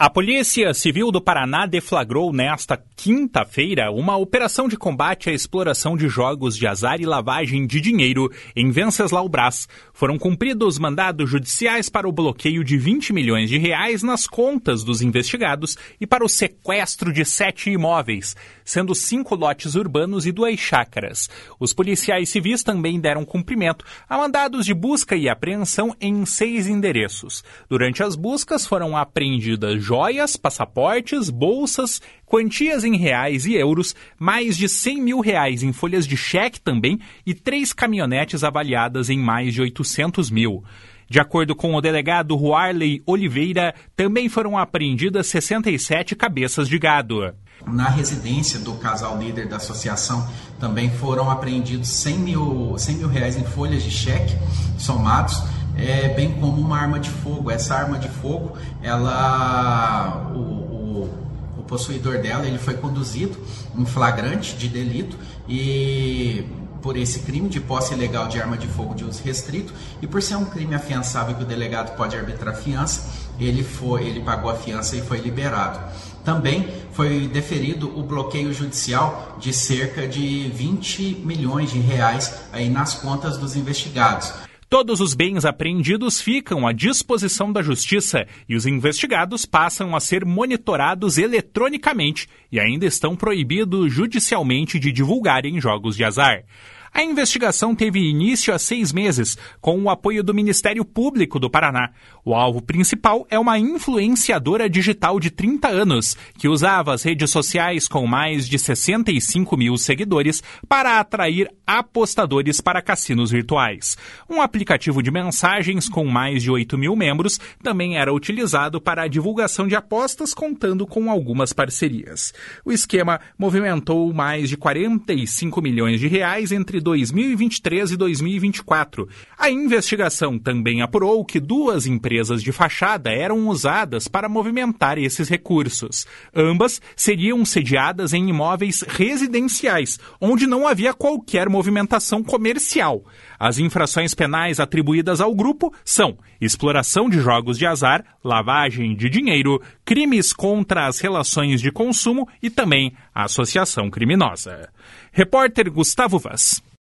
A Polícia Civil do Paraná deflagrou nesta quinta-feira uma operação de combate à exploração de jogos de azar e lavagem de dinheiro em Venceslau Braz. Foram cumpridos mandados judiciais para o bloqueio de 20 milhões de reais nas contas dos investigados e para o sequestro de 7 imóveis, sendo 5 lotes urbanos e 2 chácaras. Os policiais civis também deram cumprimento a mandados de busca e apreensão em 6 endereços. Durante as buscas foram apreendidas joias, passaportes, bolsas, quantias em reais e euros, mais de 100 mil reais em folhas de cheque também e 3 caminhonetes avaliadas em mais de 800 mil. De acordo com o delegado Ruarley Oliveira, também foram apreendidas 67 cabeças de gado. Na residência do casal líder da associação também foram apreendidos 100 mil reais em folhas de cheque somados, bem como uma arma de fogo. Essa arma de fogo, o possuidor dela, ele foi conduzido em flagrante de delito e por esse crime de posse ilegal de arma de fogo de uso restrito, e por ser um crime afiançável que o delegado pode arbitrar fiança, ele pagou a fiança e foi liberado. Também foi deferido o bloqueio judicial de cerca de 20 milhões de reais aí nas contas dos investigados. Todos os bens apreendidos ficam à disposição da Justiça e os investigados passam a ser monitorados eletronicamente e ainda estão proibidos judicialmente de divulgarem jogos de azar. A investigação teve início há 6 meses, com o apoio do Ministério Público do Paraná. O alvo principal é uma influenciadora digital de 30 anos, que usava as redes sociais com mais de 65 mil seguidores para atrair apostadores para cassinos virtuais. Um aplicativo de mensagens com mais de 8 mil membros também era utilizado para a divulgação de apostas, contando com algumas parcerias. O esquema movimentou mais de 45 milhões de reais entre 2023 e 2024. A investigação também apurou que 2 empresas de fachada eram usadas para movimentar esses recursos. Ambas seriam sediadas em imóveis residenciais, onde não havia qualquer movimentação comercial. As infrações penais atribuídas ao grupo são exploração de jogos de azar, lavagem de dinheiro, crimes contra as relações de consumo e também associação criminosa. Repórter Gustavo Vaz.